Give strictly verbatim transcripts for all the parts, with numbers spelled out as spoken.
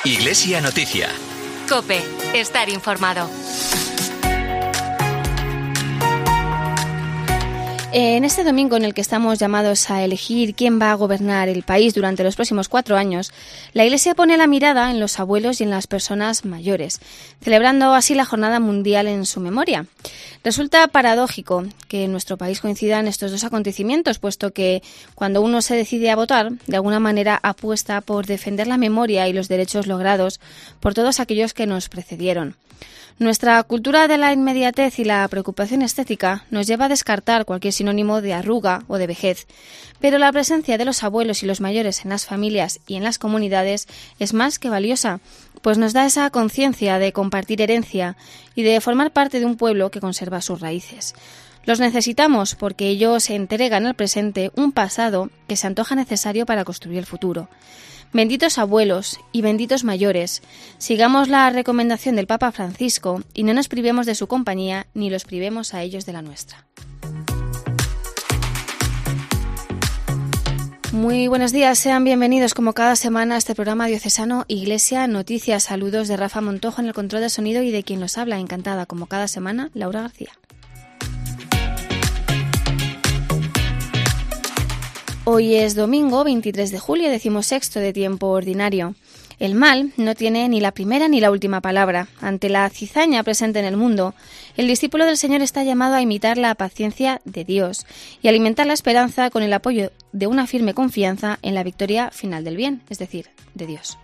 Iglesia Noticia. COPE. Estar informado. En este domingo en el que estamos llamados a elegir quién va a gobernar el país durante los próximos cuatro años, la Iglesia pone la mirada en los abuelos y en las personas mayores, celebrando así la Jornada Mundial en su memoria. Resulta paradójico que en nuestro país coincidan estos dos acontecimientos, puesto que cuando uno se decide a votar, de alguna manera apuesta por defender la memoria y los derechos logrados por todos aquellos que nos precedieron. Nuestra cultura de la inmediatez y la preocupación estética nos lleva a descartar cualquier sinónimo de arruga o de vejez, pero la presencia de los abuelos y los mayores en las familias y en las comunidades es más que valiosa, pues nos da esa conciencia de compartir herencia y de formar parte de un pueblo que conserva sus raíces. Los necesitamos porque ellos entregan al presente un pasado que se antoja necesario para construir el futuro. Benditos abuelos y benditos mayores, sigamos la recomendación del Papa Francisco y no nos privemos de su compañía ni los privemos a ellos de la nuestra. Muy buenos días, sean bienvenidos como cada semana a este programa diocesano Iglesia Noticias. Saludos de Rafa Montojo en el control de sonido y de quien los habla, encantada como cada semana, Laura García. Hoy es domingo veintitrés de julio, decimosexto de tiempo ordinario. El mal no tiene ni la primera ni la última palabra. Ante la cizaña presente en el mundo, el discípulo del Señor está llamado a imitar la paciencia de Dios y alimentar la esperanza con el apoyo de una firme confianza en la victoria final del bien, es decir, de Dios.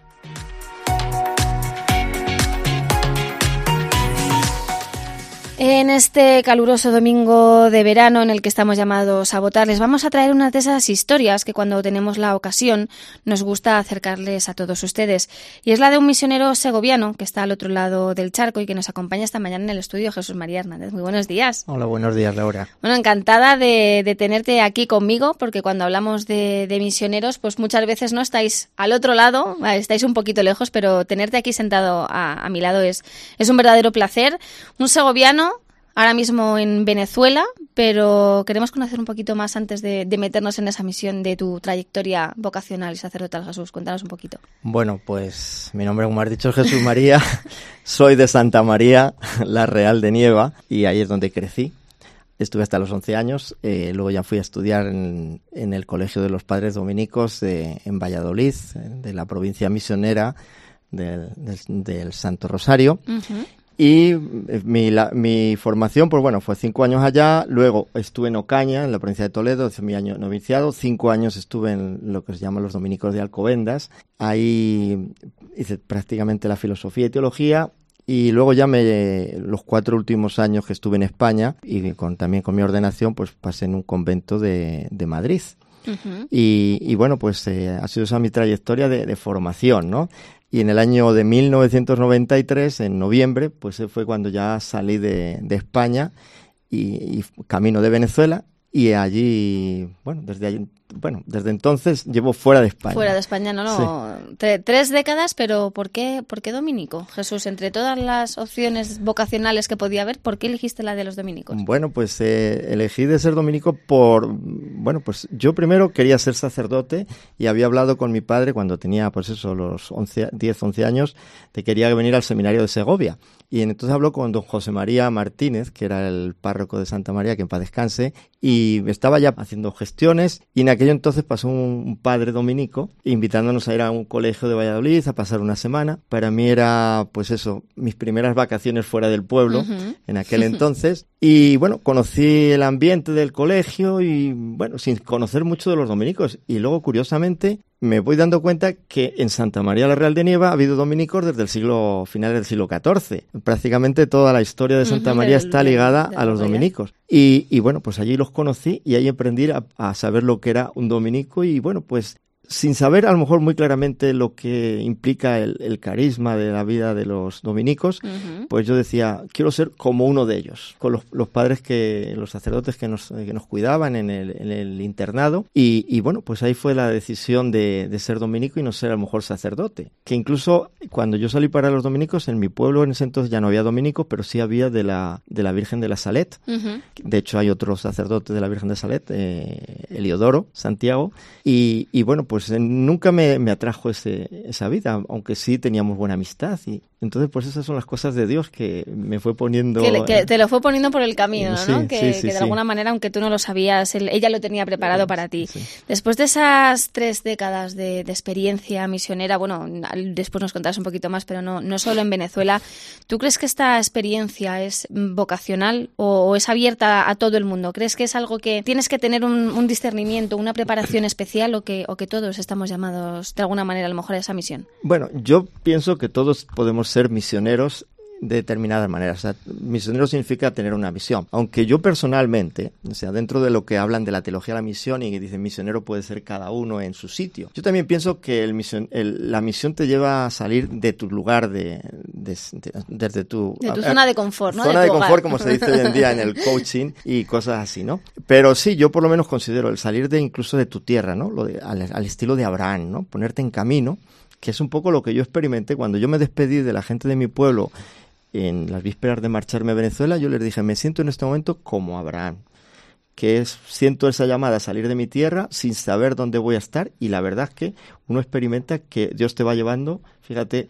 En este caluroso domingo de verano en el que estamos llamados a votar, les vamos a traer una de esas historias que cuando tenemos la ocasión nos gusta acercarles a todos ustedes. Y es la de un misionero segoviano que está al otro lado del charco y que nos acompaña esta mañana en el estudio, Jesús María Hernández. Muy buenos días. Hola, buenos días, Laura. Bueno, encantada de, de tenerte aquí conmigo, porque cuando hablamos de, de misioneros, pues muchas veces no estáis al otro lado, estáis un poquito lejos, pero tenerte aquí sentado a, a mi lado es, es un verdadero placer. Un segoviano ahora mismo en Venezuela, pero queremos conocer un poquito más antes de, de meternos en esa misión de tu trayectoria vocacional y sacerdotal, Jesús. Cuéntanos un poquito. Bueno, pues mi nombre, como has dicho, es Jesús María. Soy de Santa María, la Real de Nieva, y ahí es donde crecí. Estuve hasta los once años, eh, luego ya fui a estudiar en, en el Colegio de los Padres Dominicos de, en Valladolid, de la provincia misionera del, del, del Santo Rosario. Uh-huh. Y mi, la, mi formación, pues bueno, fue cinco años allá, luego estuve en Ocaña, en la provincia de Toledo, hice mi año noviciado, cinco años estuve en lo que se llama los Dominicos de Alcobendas, ahí hice prácticamente la filosofía y teología, y luego ya me, los cuatro últimos años que estuve en España, y con, también con mi ordenación, pues pasé en un convento de, de Madrid. Uh-huh. Y, y bueno, pues eh, ha sido esa mi trayectoria de, de formación, ¿no? Y en el año de mil novecientos noventa y tres, en noviembre, pues fue cuando ya salí de, de España y, y camino de Venezuela. Y allí, bueno, desde allí, bueno, desde entonces llevo fuera de España. Fuera de España, no, no. Sí. Tre- tres décadas, pero ¿por qué, por qué dominico? Jesús, entre todas las opciones vocacionales que podía haber, ¿por qué elegiste la de los dominicos? Bueno, pues eh, elegí de ser dominico por, bueno, pues yo primero quería ser sacerdote y había hablado con mi padre cuando tenía, pues eso, los once, diez, once años, de que quería venir al seminario de Segovia. Y entonces habló con don José María Martínez, que era el párroco de Santa María, que en paz descanse, y estaba ya haciendo gestiones, y en aquello entonces pasó un, un padre dominico invitándonos a ir a un colegio de Valladolid a pasar una semana. Para mí era, pues eso, mis primeras vacaciones fuera del pueblo, uh-huh. en aquel entonces. Y bueno, conocí el ambiente del colegio y bueno, sin conocer mucho de los dominicos. Y luego, curiosamente, me voy dando cuenta que en Santa María la Real de Nieva ha habido dominicos desde el siglo, finales del siglo catorce. Prácticamente toda la historia de Santa uh-huh, María del, está ligada de, de a los dominicos. Y, y bueno, pues allí los conocí y ahí aprendí a, a saber lo que era un dominico y bueno, pues sin saber a lo mejor muy claramente lo que implica el, el carisma de la vida de los dominicos, uh-huh. pues yo decía, quiero ser como uno de ellos, con los, los padres que, los sacerdotes que nos, que nos cuidaban en el, en el internado, y, y bueno, pues ahí fue la decisión de, de ser dominico y no ser a lo mejor sacerdote, que incluso cuando yo salí para los dominicos, en mi pueblo en ese entonces ya no había dominicos, pero sí había de la, de la Virgen de la Salet, uh-huh. de hecho hay otro sacerdote de la Virgen de Salet, eh, Eliodoro Santiago, y, y bueno, pues pues nunca me, me atrajo ese, esa vida, aunque sí teníamos buena amistad. Y entonces, pues esas son las cosas de Dios que me fue poniendo... Que, le, que te lo fue poniendo por el camino, sí, ¿no? Que, sí, sí, que de sí. alguna manera, aunque tú no lo sabías, él, ella lo tenía preparado para ti. Sí. Después de esas tres décadas de, de experiencia misionera, bueno, después nos contarás un poquito más, pero no, no solo en Venezuela, ¿tú crees que esta experiencia es vocacional o, o es abierta a todo el mundo? ¿Crees que es algo que tienes que tener un, un discernimiento, una preparación especial o que, o que todos estamos llamados de alguna manera a lo mejor a esa misión? Bueno, yo pienso que todos podemos ser misioneros de determinadas maneras. O sea, misionero significa tener una misión. Aunque yo personalmente, o sea, dentro de lo que hablan de la teología de la misión y que dicen misionero puede ser cada uno en su sitio, yo también pienso que el mision, el, la misión te lleva a salir de tu lugar, de, de, de desde tu... De tu a, zona de confort, ¿no? Zona de, de hogar. confort, como se dice hoy en día en el coaching y cosas así, ¿no? Pero sí, yo por lo menos considero el salir de incluso de tu tierra, ¿no? Lo de, al, al estilo de Abraham, ¿no? Ponerte en camino, que es un poco lo que yo experimenté cuando yo me despedí de la gente de mi pueblo en las vísperas de marcharme a Venezuela. Yo les dije, me siento en este momento como Abraham, que es, siento esa llamada a salir de mi tierra sin saber dónde voy a estar, y la verdad es que uno experimenta que Dios te va llevando. Fíjate,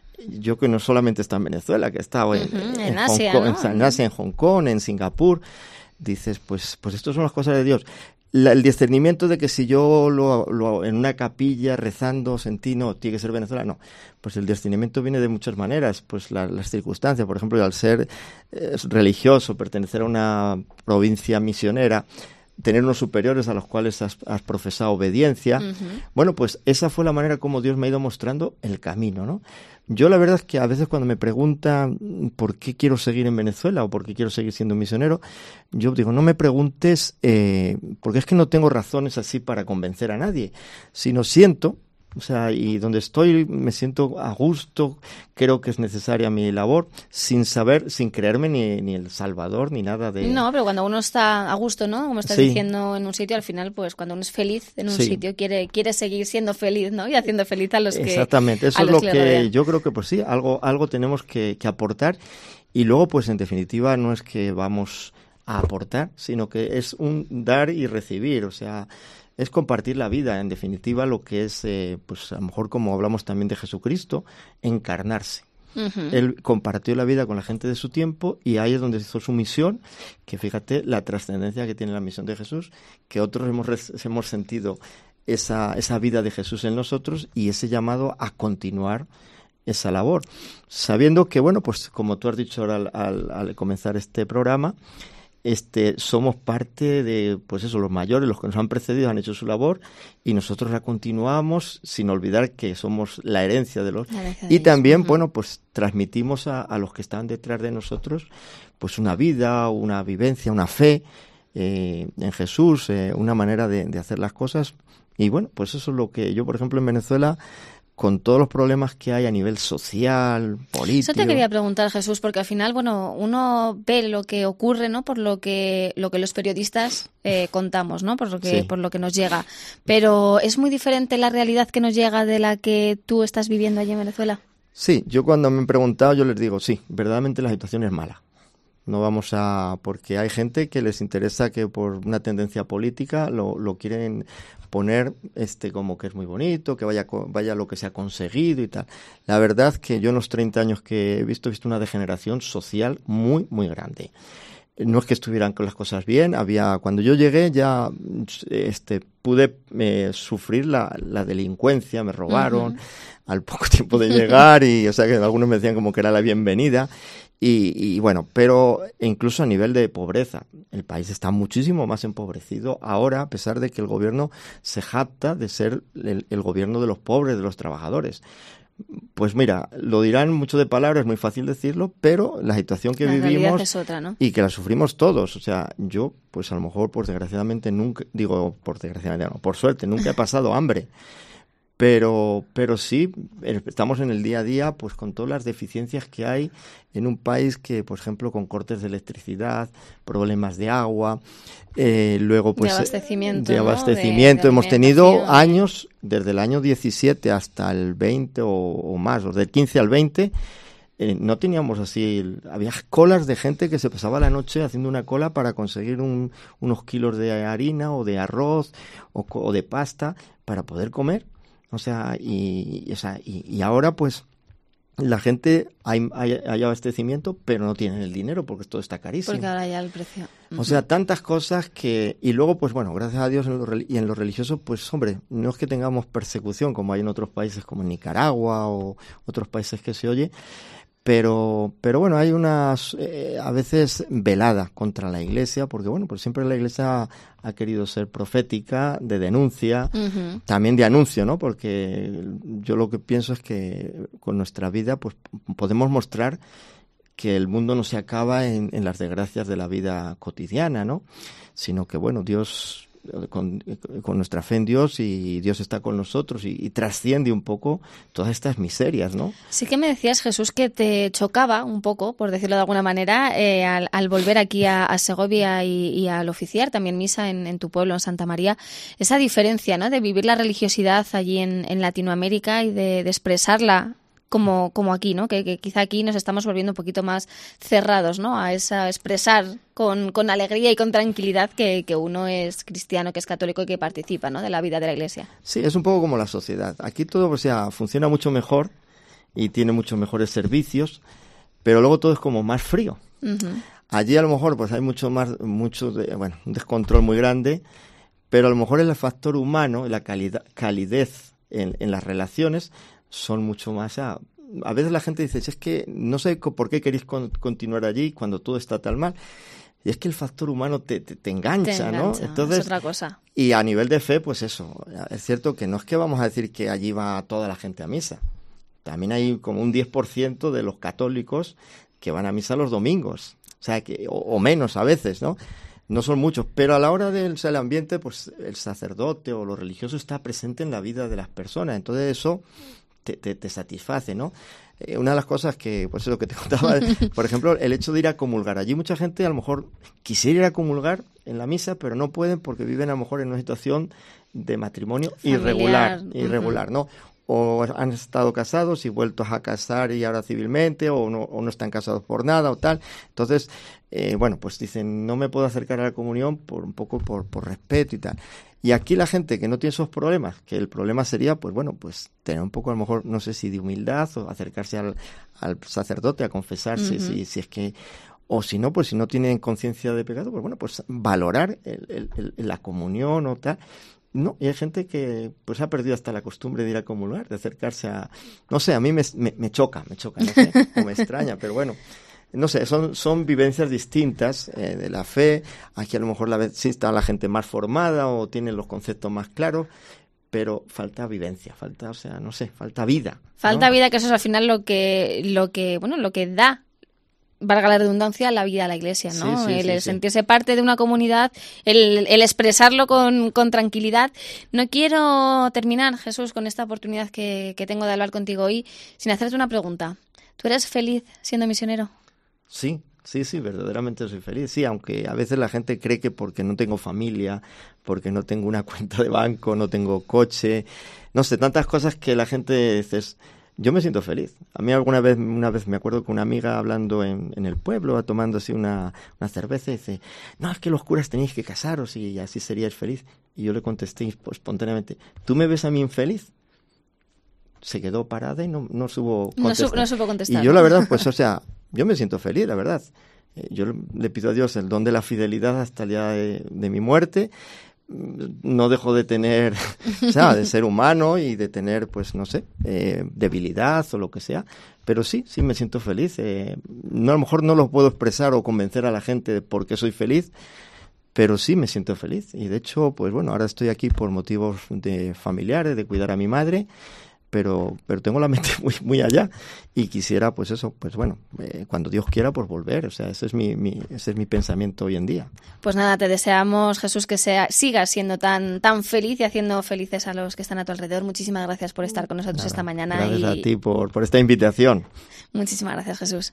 yo que no solamente he estado en Venezuela, que he estado en, uh-huh, en, en Asia, Hong Kong, ¿no? en, en Asia, en Hong Kong, en Singapur, dices, pues, pues esto son las cosas de Dios. La, el discernimiento de que si yo lo, lo en una capilla rezando sentí, no, tiene que ser Venezuela, no. Pues el discernimiento viene de muchas maneras, pues la, las circunstancias, por ejemplo, al ser eh, religioso, pertenecer a una provincia misionera, tener unos superiores a los cuales has, has profesado obediencia. Uh-huh. Bueno, pues esa fue la manera como Dios me ha ido mostrando el camino, ¿no? Yo la verdad es que a veces cuando me preguntan por qué quiero seguir en Venezuela o por qué quiero seguir siendo misionero, yo digo, no me preguntes, eh, porque es que no tengo razones así para convencer a nadie, sino siento, o sea, y donde estoy me siento a gusto, creo que es necesaria mi labor, sin saber, sin creerme ni, ni el Salvador, ni nada de... No, pero cuando uno está a gusto, ¿no? Como estás sí. diciendo, en un sitio, al final, pues cuando uno es feliz en un sí. sitio, quiere quiere seguir siendo feliz, ¿no? Y haciendo feliz a los que... Exactamente, eso es lo que, que yo creo que, pues sí, algo, algo tenemos que, que aportar, y luego, pues en definitiva, no es que vamos a aportar, sino que es un dar y recibir, o sea... es compartir la vida, en definitiva, lo que es, eh, pues a lo mejor como hablamos también de Jesucristo, encarnarse. Uh-huh. Él compartió la vida con la gente de su tiempo y ahí es donde hizo su misión, que fíjate la trascendencia que tiene la misión de Jesús, que otros hemos, hemos sentido esa, esa vida de Jesús en nosotros y ese llamado a continuar esa labor. Sabiendo que, bueno, pues como tú has dicho ahora al, al, al comenzar este programa, Este, somos parte de, pues eso, los mayores, los que nos han precedido han hecho su labor y nosotros la continuamos sin olvidar que somos la herencia de los... Herencia de y también, ellos. bueno, pues transmitimos a, a los que están detrás de nosotros pues una vida, una vivencia, una fe eh, en Jesús, eh, una manera de, de hacer las cosas. Y bueno, pues eso es lo que yo, por ejemplo, en Venezuela... con todos los problemas que hay a nivel social, político. Eso te quería preguntar, Jesús, porque al final, bueno, uno ve lo que ocurre, ¿no? Por lo que lo que los periodistas eh, contamos, ¿no? Por lo que sí. por lo que nos llega. Pero es muy diferente la realidad que nos llega de la que tú estás viviendo allí en Venezuela. Sí, yo cuando me han preguntado, yo les digo, sí, verdaderamente la situación es mala. No vamos a... porque hay gente que les interesa que por una tendencia política lo, lo quieren poner este como que es muy bonito, que vaya vaya lo que se ha conseguido y tal. La verdad que yo en los treinta años que he visto, he visto una degeneración social muy, muy grande. No es que estuvieran con las cosas bien, había cuando yo llegué ya este pude eh, sufrir la, la delincuencia, me robaron uh-huh. al poco tiempo de llegar y o sea que algunos me decían como que era la bienvenida. Y, y bueno, pero incluso a nivel de pobreza, el país está muchísimo más empobrecido ahora, a pesar de que el gobierno se jacta de ser el, el gobierno de los pobres, de los trabajadores. Pues mira, lo dirán mucho de palabras, es muy fácil decirlo, pero la situación que la vivimos es otra, ¿no? Y que la sufrimos todos, o sea, yo pues a lo mejor por desgraciadamente nunca, digo por desgraciadamente no, por suerte nunca he pasado hambre. Pero, pero sí, estamos en el día a día pues con todas las deficiencias que hay en un país que, por ejemplo, con cortes de electricidad, problemas de agua, eh, luego pues de abastecimiento, de ¿no? abastecimiento. De, de hemos tenido años, desde el año diecisiete hasta el veinte o, o más, o del quince al veinte, eh, no teníamos así, había colas de gente que se pasaba la noche haciendo una cola para conseguir un, unos kilos de harina o de arroz o, o de pasta para poder comer. O sea, y, y, o sea, y, y ahora pues la gente hay, hay, hay abastecimiento, pero no tienen el dinero porque todo está carísimo. Porque ahora ya el precio. O sea, tantas cosas que... Y luego, pues bueno, gracias a Dios en lo, y en lo religioso, pues hombre, no es que tengamos persecución como hay en otros países como en Nicaragua o otros países que se oye, pero pero bueno, hay unas eh, a veces veladas contra la Iglesia, porque bueno, pues siempre la Iglesia ha querido ser profética, de denuncia, uh-huh. también de anuncio, ¿no? Porque yo lo que pienso es que con nuestra vida pues podemos mostrar que el mundo no se acaba en, en las desgracias de la vida cotidiana, ¿no? Sino que bueno, Dios... Con, con nuestra fe en Dios, y Dios está con nosotros y, y trasciende un poco todas estas miserias, ¿no? Sí que me decías, Jesús, que te chocaba un poco, por decirlo de alguna manera, eh, al, al volver aquí a, a Segovia y, y al oficiar también misa en, en tu pueblo, en Santa María, esa diferencia, ¿no?, de vivir la religiosidad allí en, en Latinoamérica y de, de expresarla como, como aquí, ¿no? Que, que quizá aquí nos estamos volviendo un poquito más cerrados, ¿no?, a esa expresar con, con alegría y con tranquilidad que, que uno es cristiano, que es católico y que participa, ¿no?, de la vida de la Iglesia. Sí, es un poco como la sociedad. Aquí todo, o sea, funciona mucho mejor y tiene muchos mejores servicios, pero luego todo es como más frío. Uh-huh. Allí a lo mejor pues hay mucho más, mucho de, bueno, un descontrol muy grande, pero a lo mejor el factor humano, la calidad, calidez en, en las relaciones son mucho más... A, a veces la gente dice, es que no sé por qué queréis con, continuar allí cuando todo está tan mal. Y es que el factor humano te, te, te, engancha, te engancha, ¿no? Entonces, es otra cosa. Y a nivel de fe, pues eso, es cierto que no es que vamos a decir que allí va toda la gente a misa. También hay como un diez por ciento de los católicos que van a misa los domingos. O sea, que o, o menos a veces, ¿no? No son muchos, pero a la hora del o sea, el ambiente, pues el sacerdote o lo religioso está presente en la vida de las personas. Entonces eso... Te, te, te satisface, ¿no? Eh, una de las cosas que, pues es lo que te contaba, por ejemplo, el hecho de ir a comulgar. Allí mucha gente a lo mejor quisiera ir a comulgar en la misa, pero no pueden porque viven a lo mejor en una situación de matrimonio familiar, irregular, irregular, uh-huh. ¿no? O han estado casados y vueltos a casar y ahora civilmente, o no, o no están casados por nada o tal. Entonces, eh, bueno, pues dicen, no me puedo acercar a la comunión por un poco por, por respeto y tal. Y aquí la gente que no tiene esos problemas, que el problema sería, pues bueno, pues tener un poco a lo mejor, no sé si de humildad o acercarse al, al sacerdote a confesarse, uh-huh. si, si es que, o si no, pues si no tienen conciencia de pecado, pues bueno, pues valorar el, el, el, la comunión o tal. No, y hay gente que pues ha perdido hasta la costumbre de ir a comulgar, de acercarse a, no sé, a mí me, me, me choca, me choca, no sé, o me extraña, pero bueno. No sé, son son vivencias distintas eh, de la fe. Aquí a lo mejor la, sí está la gente más formada o tiene los conceptos más claros, pero falta vivencia, falta, o sea, no sé, falta vida. Falta ¿no? vida, que eso es al final lo que, lo que, bueno, lo que da, valga la redundancia, la vida a la Iglesia, ¿no? Sí, sí, el sí, sentirse sí. parte de una comunidad, el, el expresarlo con, con tranquilidad. No quiero terminar, Jesús, con esta oportunidad que, que tengo de hablar contigo hoy, sin hacerte una pregunta. ¿Tú eres feliz siendo misionero? Sí, sí, sí, verdaderamente soy feliz. Sí, aunque a veces la gente cree que porque no tengo familia, porque no tengo una cuenta de banco, no tengo coche, no sé, tantas cosas que la gente dice, yo me siento feliz. A mí alguna vez, una vez me acuerdo que una amiga hablando en, en el pueblo, tomando así una, una cerveza, dice, no, es que los curas tenéis que casaros y así seríais feliz. Y yo le contesté espontáneamente, ¿tú me ves a mí infeliz? Se quedó parada y no, no supo contestar. No, su, no supo contestar. Y yo la verdad, pues o sea, yo me siento feliz, la verdad. Eh, yo le pido a Dios el don de la fidelidad hasta el día de, de mi muerte. No dejo de tener, o sea, de ser humano y de tener, pues no sé, eh, debilidad o lo que sea. Pero sí, sí me siento feliz. Eh, no, a lo mejor no lo puedo expresar o convencer a la gente de por qué soy feliz, pero sí me siento feliz. Y de hecho, pues bueno, ahora estoy aquí por motivos de familiares, de cuidar a mi madre. Pero, pero tengo la mente muy, muy allá y quisiera, pues eso, pues bueno, eh, cuando Dios quiera, pues volver. O sea, ese es mi, mi, ese es mi pensamiento hoy en día. Pues nada, te deseamos, Jesús, que sea, sigas siendo tan, tan feliz y haciendo felices a los que están a tu alrededor. Muchísimas gracias por estar con nosotros nada, esta mañana. Gracias y... a ti por, por esta invitación. Muchísimas gracias, Jesús.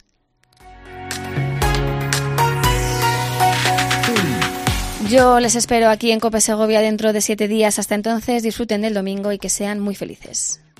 Yo les espero aquí en COPE Segovia dentro de siete días. Hasta entonces, disfruten del domingo y que sean muy felices.